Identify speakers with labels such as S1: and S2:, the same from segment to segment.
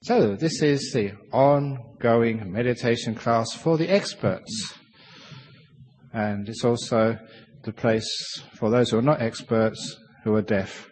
S1: So this is the ongoing meditation class for the experts. And it's also the place for those who are not experts, who are deaf.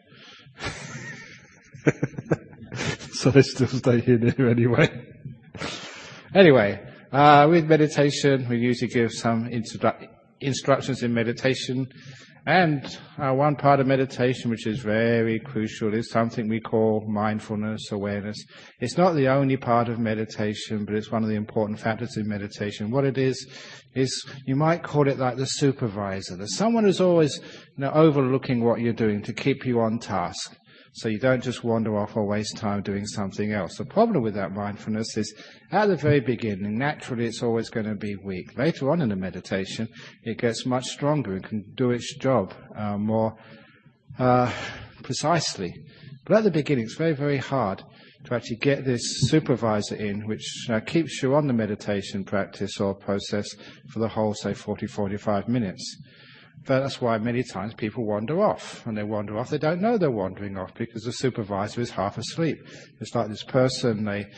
S1: So they still stay here anyway. Anyway, with meditation, we usually give some instructions in meditation. And one part of meditation, which is very crucial, is something we call mindfulness, awareness. It's not the only part of meditation, but it's one of the important factors in meditation. What it is you might call it like the supervisor. There's someone who's always overlooking what you're doing to keep you on task, so you don't just wander off or waste time doing something else. The problem with that mindfulness is, at the very beginning, naturally it's always going to be weak. Later on in the meditation, it gets much stronger and can do its job more precisely. But at the beginning, it's very, very hard to actually get this supervisor in, which keeps you on the meditation practice or process for the whole, say, 40, 45 minutes. But that's why many times people wander off. When they wander off, they don't know they're wandering off because the supervisor is half asleep. It's like this person, they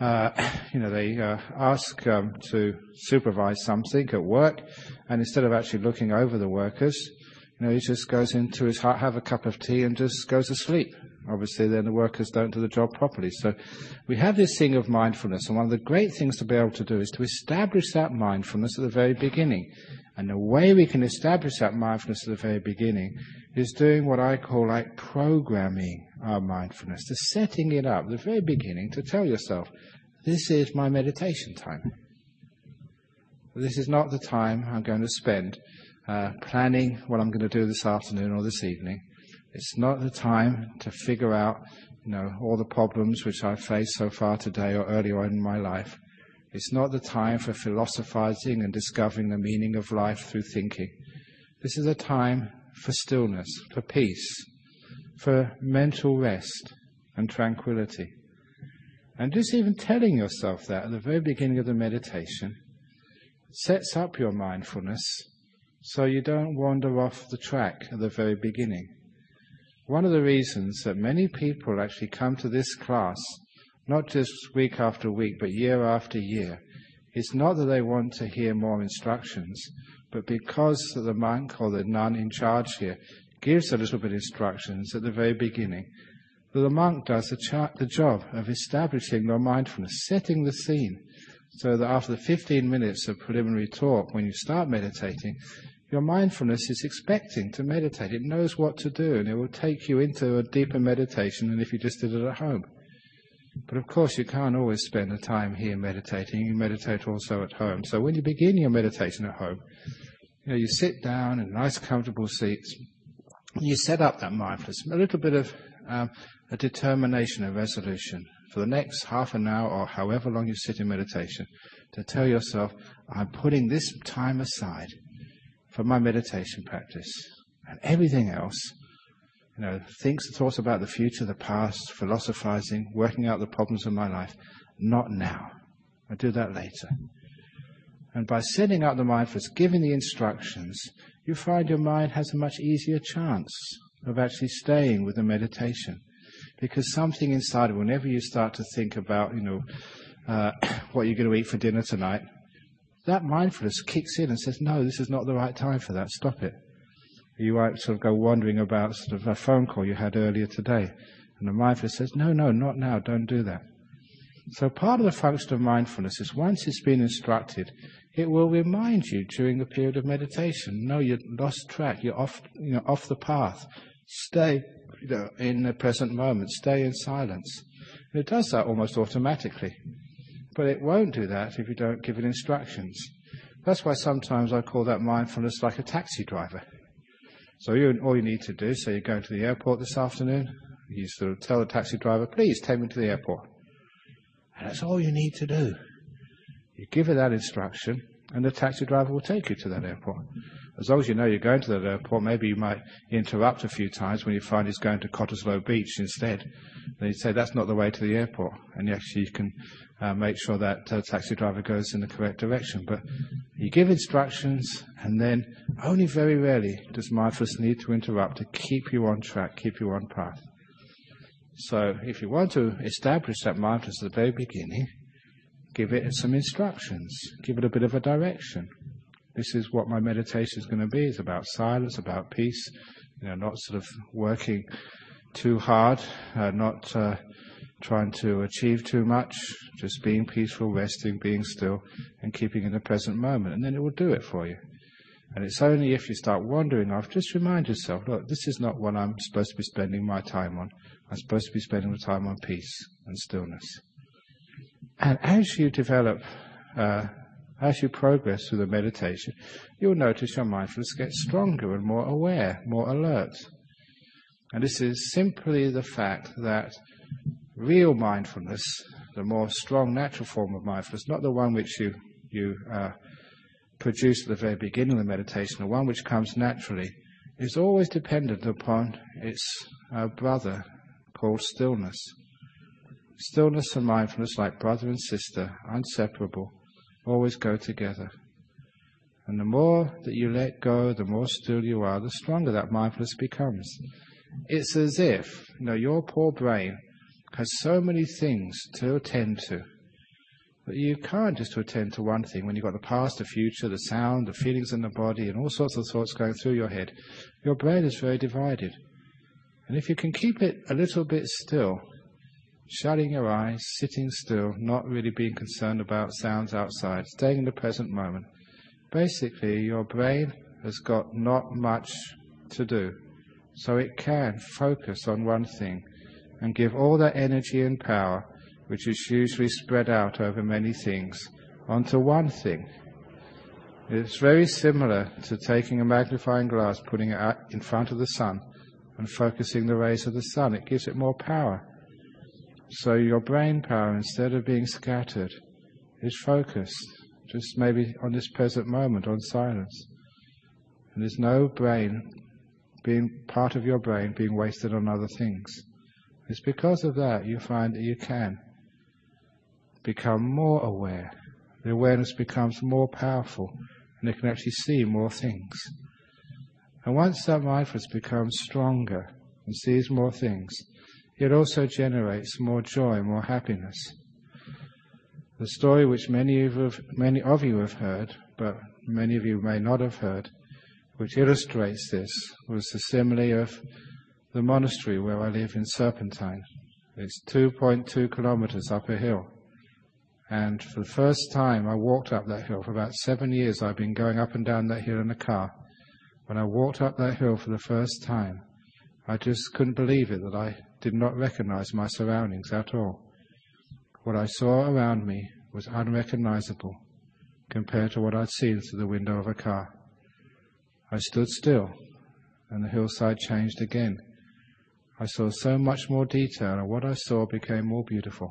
S1: ask to supervise something at work, and instead of actually looking over the workers, he just goes into his hut, have a cup of tea, and just goes to sleep. Obviously, then the workers don't do the job properly. So we have this thing of mindfulness, and one of the great things to be able to do is to establish that mindfulness at the very beginning. And the way we can establish that mindfulness at the very beginning is doing what I call like programming our mindfulness, to setting it up at the very beginning to tell yourself, this is my meditation time. This is not the time I'm going to spend planning what I'm going to do this afternoon or this evening. It's not the time to figure out, all the problems which I've faced so far today or earlier on in my life. It's not the time for philosophizing and discovering the meaning of life through thinking. This is a time for stillness, for peace, for mental rest and tranquility. And just even telling yourself that at the very beginning of the meditation sets up your mindfulness so you don't wander off the track at the very beginning. One of the reasons that many people actually come to this class, not just week after week, but year after year, it's not that they want to hear more instructions, but because the monk or the nun in charge here gives a little bit of instructions at the very beginning, the monk does the job of establishing your mindfulness, setting the scene, so that after the 15 minutes of preliminary talk, when you start meditating, your mindfulness is expecting to meditate. It knows what to do, and it will take you into a deeper meditation than if you just did it at home. But of course, you can't always spend the time here meditating. You meditate also at home. So when you begin your meditation at home, you sit down in nice, comfortable seats. You set up that mindfulness, a little bit of a determination, a resolution for the next half an hour or however long you sit in meditation, to tell yourself, I'm putting this time aside for my meditation practice, and everything else, thoughts about the future, the past, philosophizing, working out the problems of my life, not now. I'll do that later. And by setting up the mindfulness, giving the instructions, you find your mind has a much easier chance of actually staying with the meditation. Because something inside, whenever you start to think about, what you're going to eat for dinner tonight, that mindfulness kicks in and says, no, this is not the right time for that, stop it. You might sort of go wandering about sort of a phone call you had earlier today, and the mindfulness says, no, not now, don't do that. So part of the function of mindfulness is once it's been instructed, it will remind you during the period of meditation, no, you lost track, you're off the path. Stay in the present moment, stay in silence. And it does that almost automatically. But it won't do that if you don't give it instructions. That's why sometimes I call that mindfulness like a taxi driver. So all you need to do, say you're going to the airport this afternoon, you sort of tell the taxi driver, please take me to the airport. And that's all you need to do. You give it that instruction, and the taxi driver will take you to that airport. As long as you know you're going to that airport, maybe you might interrupt a few times when you find he's going to Cottesloe Beach instead. Then you say, that's not the way to the airport. And actually you can make sure that taxi driver goes in the correct direction. But you give instructions, and then only very rarely does mindfulness need to interrupt to keep you on track, keep you on path. So if you want to establish that mindfulness at the very beginning, give it some instructions, give it a bit of a direction. This is what my meditation is going to be. It's about silence, about peace, not sort of working too hard, not trying to achieve too much, just being peaceful, resting, being still, and keeping in the present moment. And then it will do it for you. And it's only if you start wandering off, just remind yourself, look, this is not what I'm supposed to be spending my time on. I'm supposed to be spending my time on peace and stillness. And as you develop, as you progress through the meditation, you'll notice your mindfulness gets stronger and more aware, more alert. And this is simply the fact that real mindfulness, the more strong natural form of mindfulness, not the one which you produce at the very beginning of the meditation, the one which comes naturally, is always dependent upon its brother called stillness. Stillness and mindfulness, like brother and sister, inseparable, always go together. And the more that you let go, the more still you are, the stronger that mindfulness becomes. It's as if, your poor brain has so many things to attend to, but you can't just attend to one thing. When you've got the past, the future, the sound, the feelings in the body, and all sorts of thoughts going through your head, your brain is very divided. And if you can keep it a little bit still, shutting your eyes, sitting still, not really being concerned about sounds outside, staying in the present moment, basically your brain has got not much to do. So it can focus on one thing and give all that energy and power, which is usually spread out over many things, onto one thing. It's very similar to taking a magnifying glass, putting it out in front of the sun and focusing the rays of the sun. It gives it more power. So your brain power, instead of being scattered, is focused, just maybe on this present moment, on silence. And there's no brain part of your brain being wasted on other things. It's because of that you find that you can become more aware. The awareness becomes more powerful, and you can actually see more things. And once that mindfulness becomes stronger and sees more things, it also generates more joy, more happiness. The story which many of you have heard, but many of you may not have heard, which illustrates this, was the simile of the monastery where I live in Serpentine. It's 2.2 kilometers up a hill. And for the first time I walked up that hill. For about 7 years I've been going up and down that hill in a car. When I walked up that hill for the first time, I just couldn't believe it that I did not recognize my surroundings at all. What I saw around me was unrecognizable compared to what I'd seen through the window of a car. I stood still, and the hillside changed again. I saw so much more detail, and what I saw became more beautiful.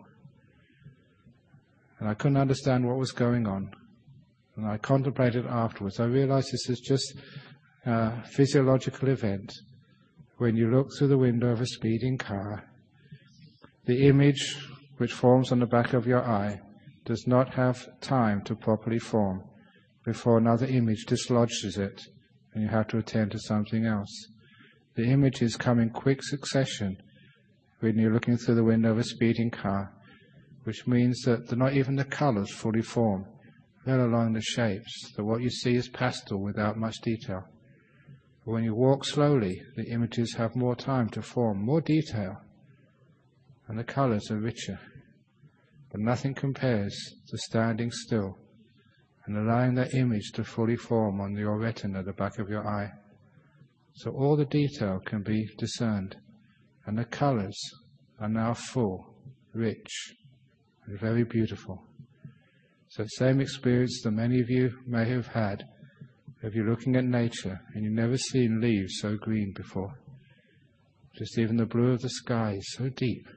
S1: And I couldn't understand what was going on. And I contemplated afterwards. I realized this is just a physiological event. When you look through the window of a speeding car, the image which forms on the back of your eye does not have time to properly form before another image dislodges it, and you have to attend to something else. The images come in quick succession when you're looking through the window of a speeding car, which means that not even the colors fully form, let alone the shapes, that what you see is pastel without much detail. But when you walk slowly, the images have more time to form, more detail, and the colors are richer. But nothing compares to standing still and allowing that image to fully form on your retina, the back of your eye. So all the detail can be discerned, and the colors are now full, rich, and very beautiful. So the same experience that many of you may have had if you're looking at nature and you've never seen leaves so green before. Just even the blue of the sky is so deep.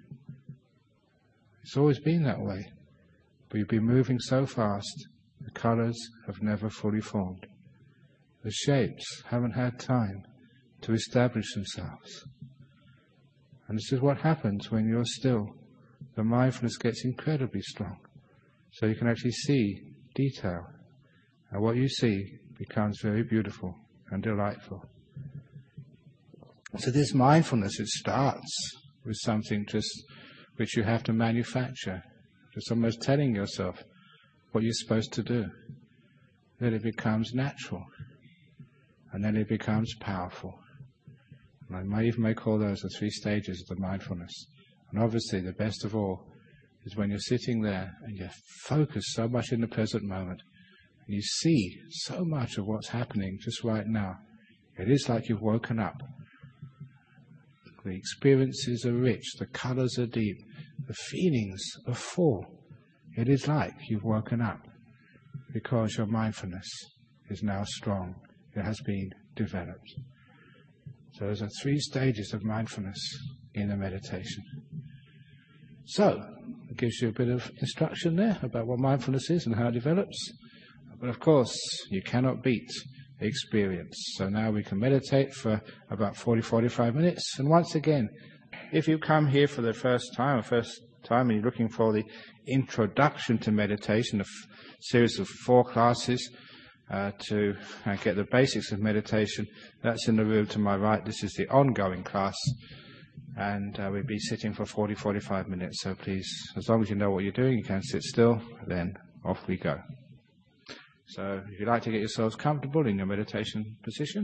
S1: It's always been that way, but you've been moving so fast, the colors have never fully formed. The shapes haven't had time to establish themselves. And this is what happens when you're still. The mindfulness gets incredibly strong. So you can actually see detail. And what you see becomes very beautiful and delightful. So this mindfulness, it starts with something just which you have to manufacture, just almost telling yourself what you're supposed to do. Then it becomes natural, and then it becomes powerful. And I may call those the 3 stages of the mindfulness. And obviously the best of all is when you're sitting there and you're focused so much in the present moment, and you see so much of what's happening just right now. It is like you've woken up. The experiences are rich, the colors are deep, the feelings are full. It is like you've woken up because your mindfulness is now strong. It has been developed. So those are 3 stages of mindfulness in a meditation. So, it gives you a bit of instruction there about what mindfulness is and how it develops. But of course, you cannot beat experience. So now we can meditate for about 40-45 minutes. And once again, if you come here for the first time and you're looking for the introduction to meditation, a series of 4 classes to get the basics of meditation, that's in the room to my right. This is the ongoing class. And we'll be sitting for 40-45 minutes. So please, as long as you know what you're doing, you can sit still, then off we go. So if you'd like to get yourselves comfortable in your meditation position.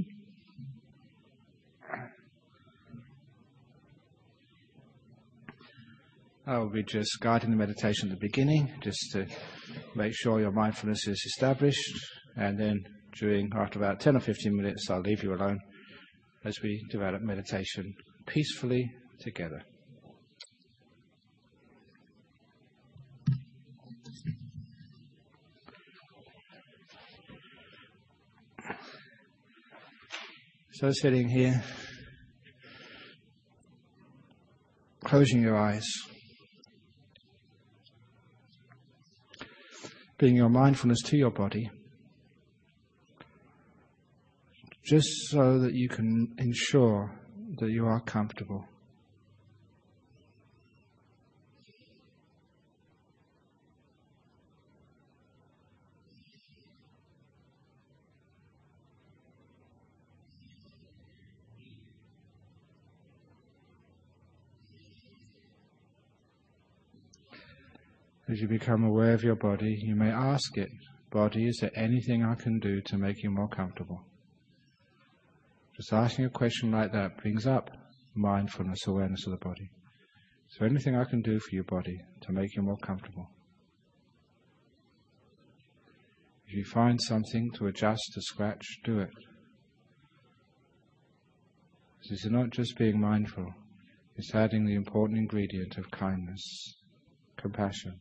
S1: I will be just guiding the meditation at the beginning, just to make sure your mindfulness is established. And then after about 10 or 15 minutes, I'll leave you alone as we develop meditation peacefully together. So sitting here, closing your eyes, bring your mindfulness to your body, just so that you can ensure that you are comfortable. As you become aware of your body, you may ask it, "Body, is there anything I can do to make you more comfortable?" Just asking a question like that brings up mindfulness, awareness of the body. Is there anything I can do for your body to make you more comfortable? If you find something to adjust, to scratch, do it. This is not just being mindful, it's adding the important ingredient of kindness, compassion.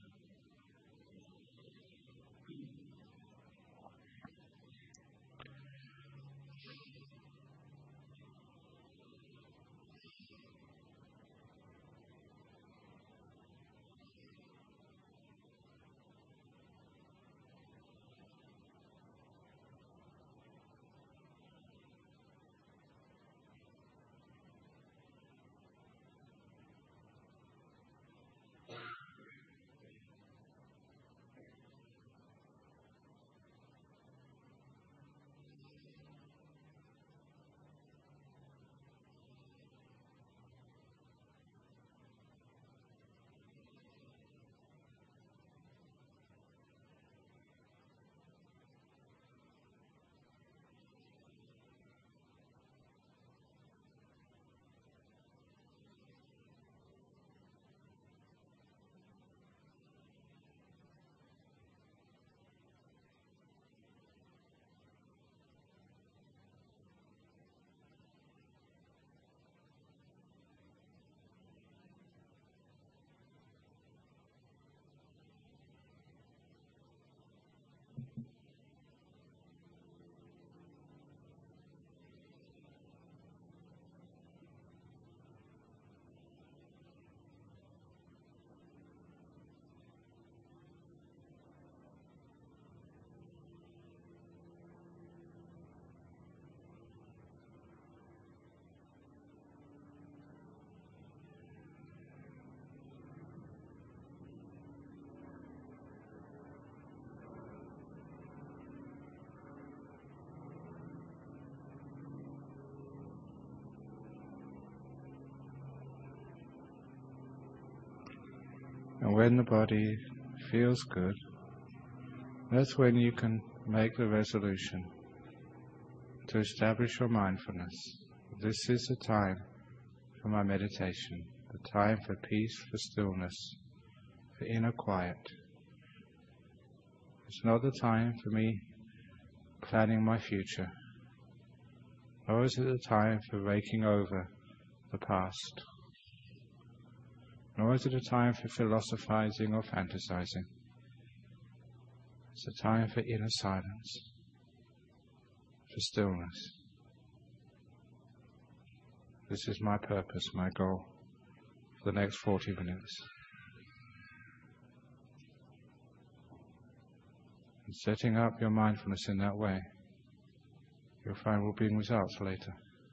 S1: when the body feels good, that's when you can make the resolution to establish your mindfulness. This is the time for my meditation, the time for peace, for stillness, for inner quiet. It's not the time for me planning my future, nor is it the time for raking over the past, nor is it a time for philosophizing or fantasizing. It's a time for inner silence, for stillness. This is my purpose, my goal for the next 40 minutes. And setting up your mindfulness in that way, you'll find will bring results later.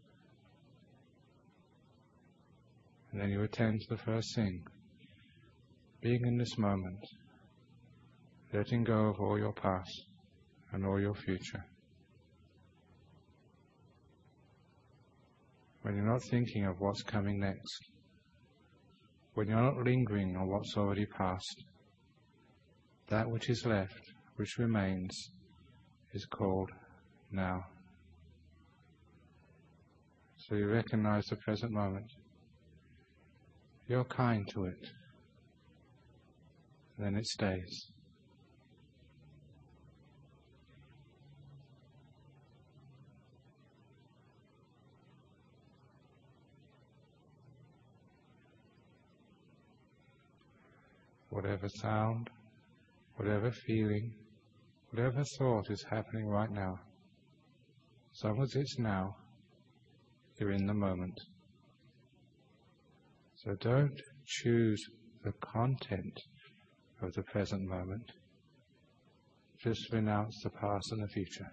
S1: And then you attend to the first thing, being in this moment, letting go of all your past and all your future. When you're not thinking of what's coming next, when you're not lingering on what's already passed, that which is left, which remains, is called now. So you recognize the present moment. You're kind to it. Then it stays. Whatever sound, whatever feeling, whatever thought is happening right now, as long as it's now, you're in the moment. So don't choose the content of the present moment. Just renounce the past and the future.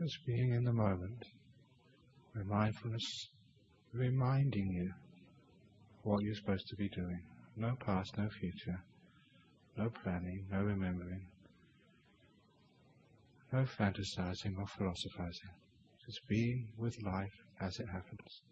S1: Just being in the moment, with mindfulness reminding you what you're supposed to be doing. No past, no future, no planning, no remembering, no fantasizing or philosophizing. Just being with life as it happens.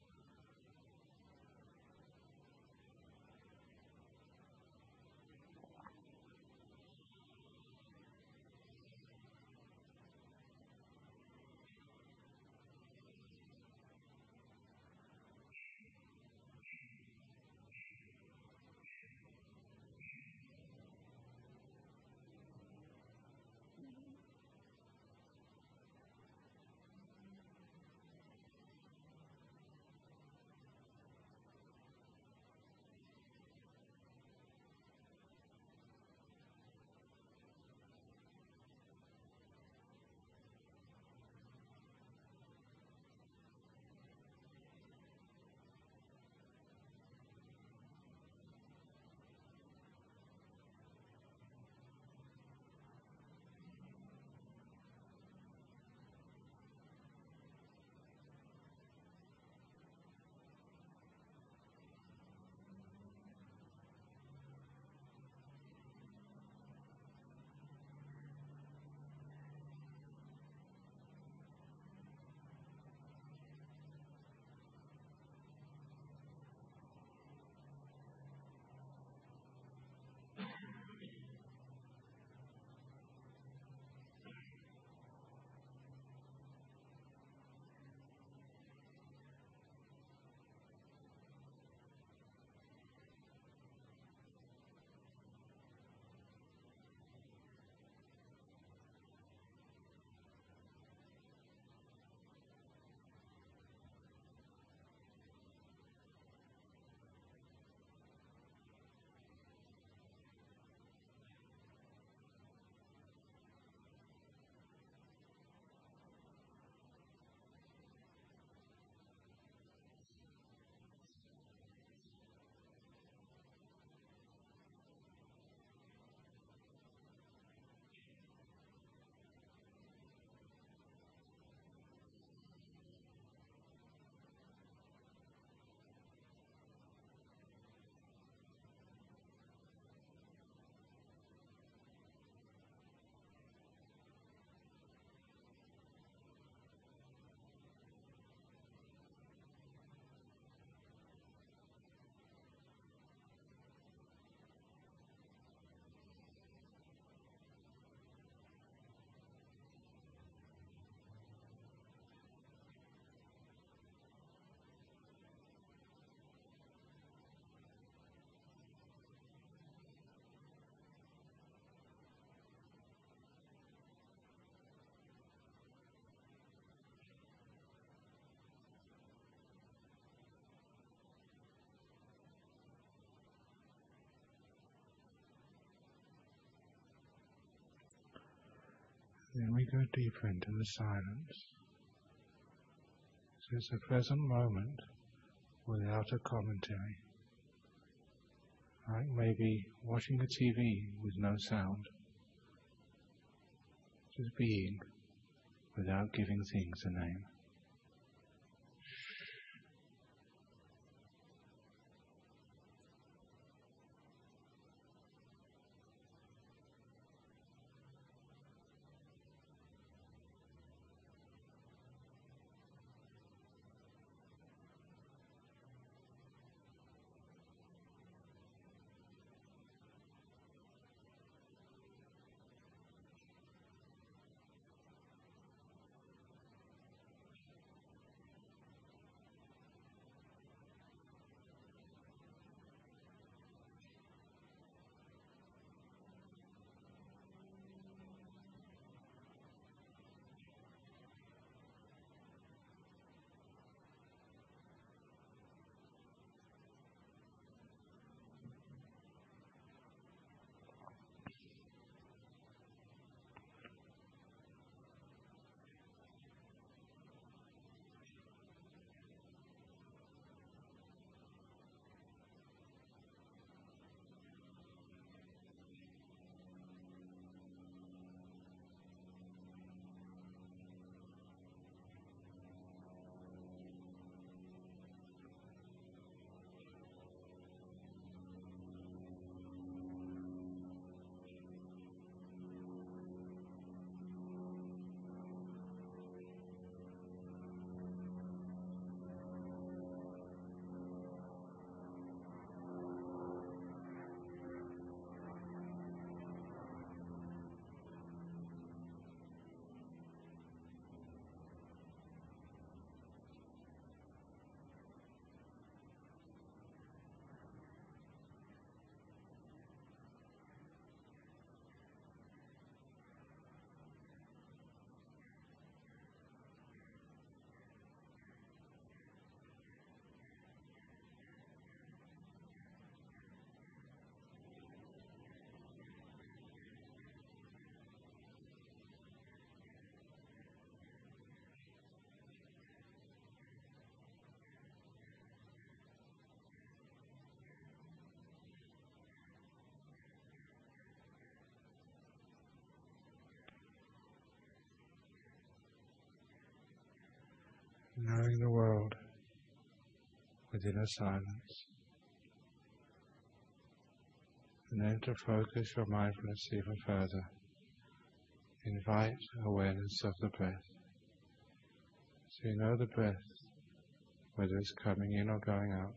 S1: Then we go deeper into the silence. So it's a present moment without a commentary. Like maybe watching a TV with no sound. Just being without giving things a name. knowing the world within a silence. And then to focus your mindfulness even further, invite awareness of the breath. So you know the breath, whether it's coming in or going out.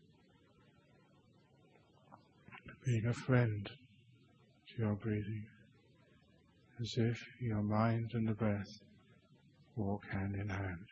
S1: Being a friend to your breathing, as if your mind and the breath walk hand in hand.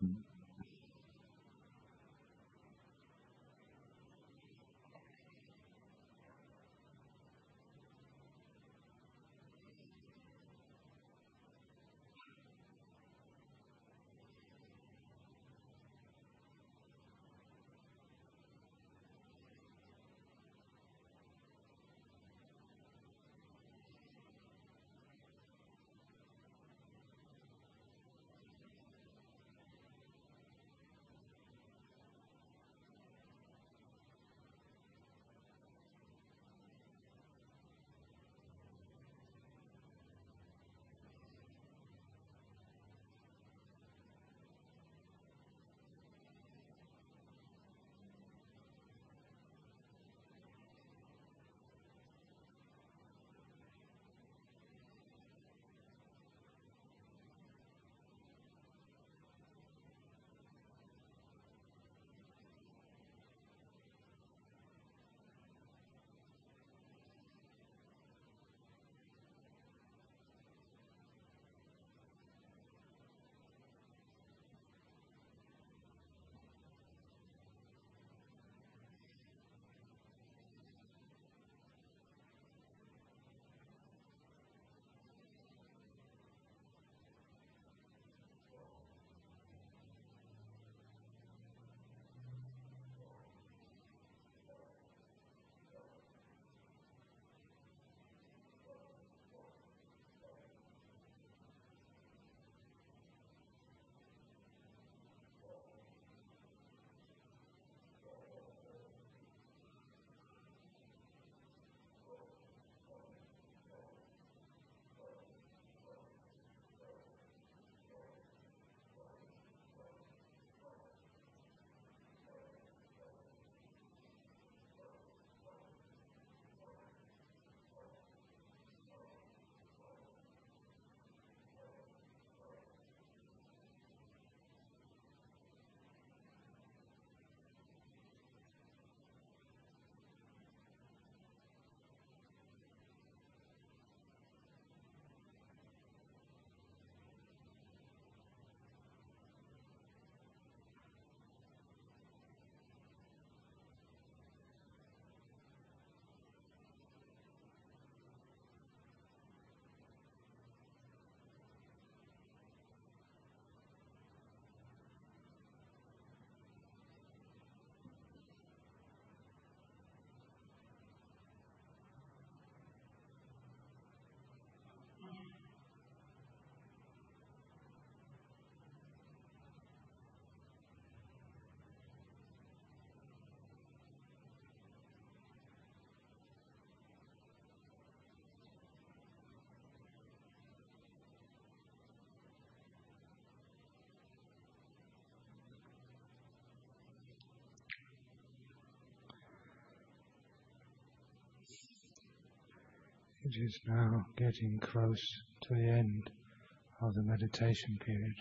S1: It is now getting close to the end of the meditation period.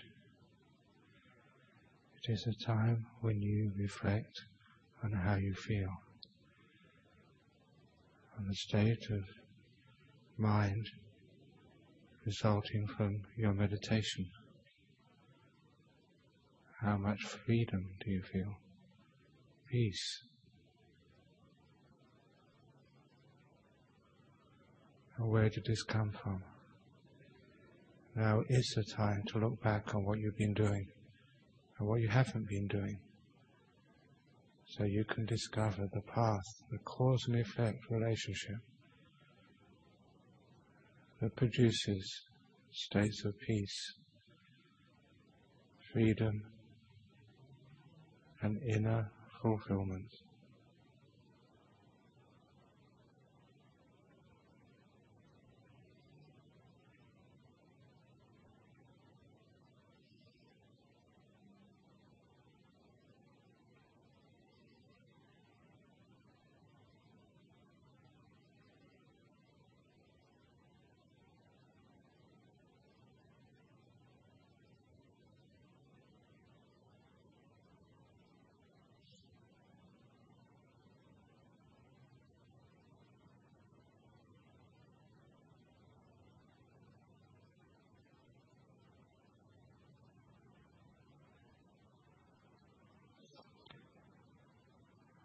S1: It is a time when you reflect on how you feel, on the state of mind resulting from your meditation. How much freedom do you feel? Peace. And where did this come from? Now is the time to look back on what you've been doing and what you haven't been doing, so you can discover the path, the cause and effect relationship that produces states of peace, freedom, and inner fulfillment.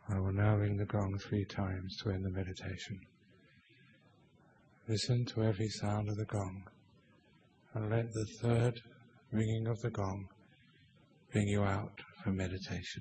S1: I will now ring the gong 3 times to end the meditation. Listen to every sound of the gong, and let the 3rd ringing of the gong bring you out from meditation.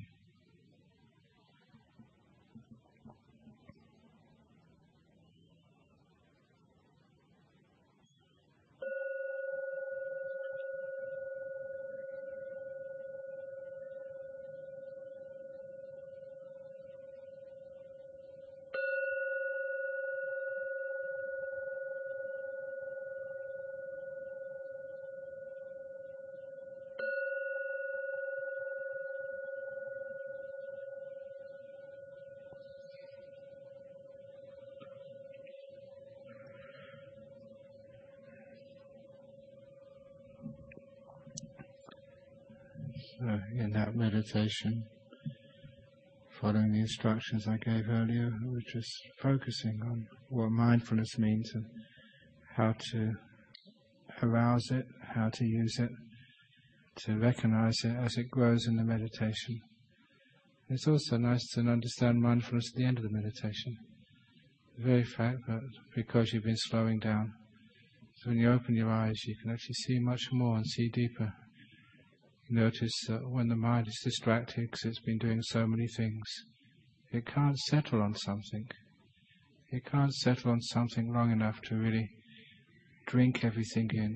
S1: In that meditation, following the instructions I gave earlier, we're just focusing on what mindfulness means and how to arouse it, how to use it, to recognize it as it grows in the meditation. It's also nice to understand mindfulness at the end of the meditation. The very fact that because you've been slowing down, so when you open your eyes you can actually see much more and see deeper. Notice that when the mind is distracted because it's been doing so many things, it can't settle on something. It can't settle on something long enough to really drink everything in.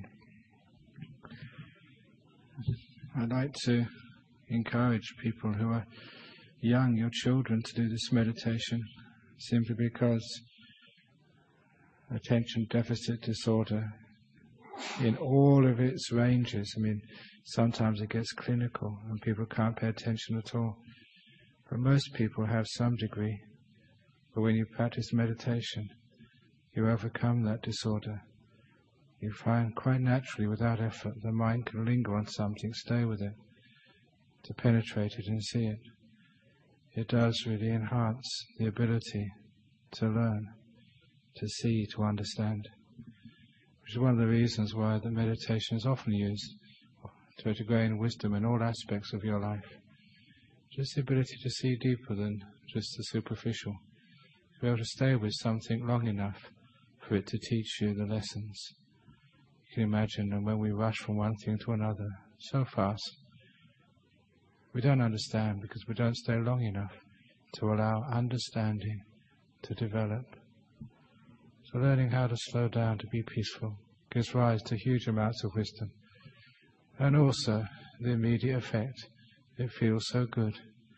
S1: I'd like to encourage people who are young, your children, to do this meditation, simply because attention deficit disorder in all of its ranges, sometimes it gets clinical and people can't pay attention at all. But most people have some degree. But when you practice meditation, you overcome that disorder. You find quite naturally, without effort, the mind can linger on something, stay with it, to penetrate it and see it. It does really enhance the ability to learn, to see, to understand. Which is one of the reasons why the meditation is often used to gain wisdom in all aspects of your life. Just the ability to see deeper than just the superficial. To be able to stay with something long enough for it to teach you the lessons. You can imagine that when we rush from one thing to another so fast, we don't understand because we don't stay long enough to allow understanding to develop. So learning how to slow down, to be peaceful, gives rise to huge amounts of wisdom. And also the immediate effect, it feels so good.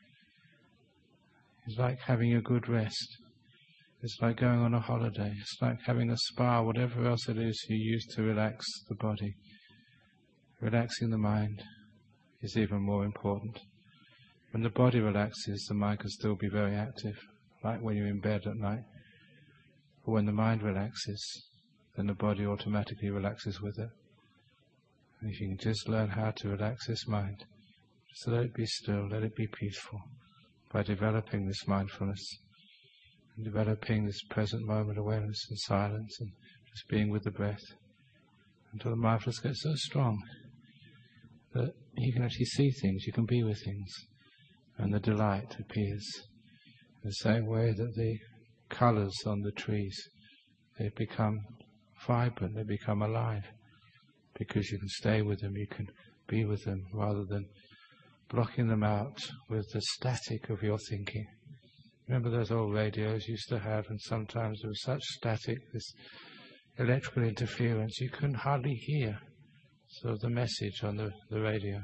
S1: It's like having a good rest. It's like going on a holiday. It's like having a spa, whatever else it is you use to relax the body. Relaxing the mind is even more important. When the body relaxes, the mind can still be very active, like when you're in bed at night. But when the mind relaxes, then the body automatically relaxes with it. And if you can just learn how to relax this mind, just let it be still, let it be peaceful, by developing this mindfulness, and developing this present moment awareness and silence, and just being with the breath, until the mindfulness gets so strong that you can actually see things, you can be with things, and the delight appears. In the same way that the colors on the trees, they become vibrant, they become alive, because you can stay with them, you can be with them, rather than blocking them out with the static of your thinking. Remember those old radios you used to have, and sometimes there was such static, this electrical interference, you couldn't hardly hear sort of the message on the radio.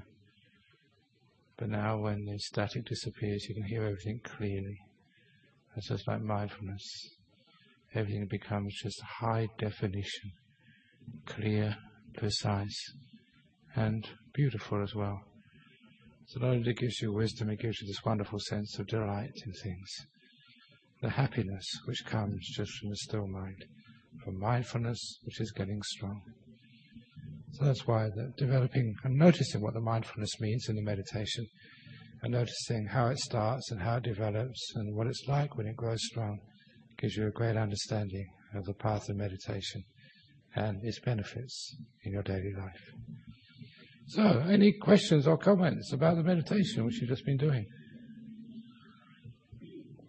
S1: But now when the static disappears, you can hear everything clearly. It's just like mindfulness. Everything becomes just high definition, clear, precise, and beautiful as well. So not only gives you wisdom, it gives you this wonderful sense of delight in things. The happiness which comes just from the still mind, from mindfulness which is getting strong. So that's why developing and noticing what the mindfulness means in the meditation, and noticing how it starts and how it develops and what it's like when it grows strong, gives you a great understanding of the path of meditation and its benefits in your daily life. So, any questions or comments about the meditation which you've just been doing?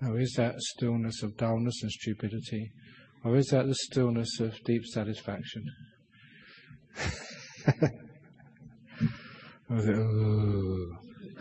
S1: Oh, is that stillness of dullness and stupidity? Or is that the stillness of deep satisfaction? Or is it, ooh.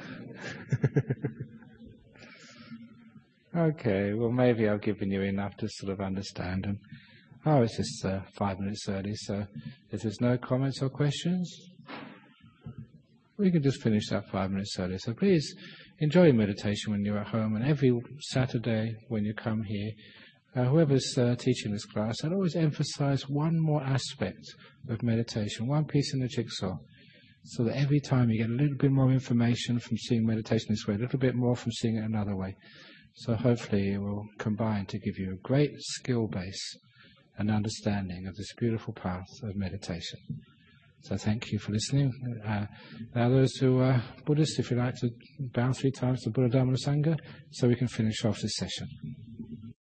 S1: Okay, well maybe I've given you enough to sort of understand. And it's just 5 minutes early, so if there's no comments or questions, we can just finish that 5 minutes early. So please enjoy your meditation when you're at home, and every Saturday when you come here, whoever's teaching this class, I'd always emphasize one more aspect of meditation, one piece in the jigsaw, so that every time you get a little bit more information from seeing meditation this way, a little bit more from seeing it another way. So hopefully it will combine to give you a great skill base and understanding of this beautiful path of meditation. So thank you for listening. Now those who are Buddhists, if you'd like to bow 3 times to Buddha Dhamma Sangha, so we can finish off this session.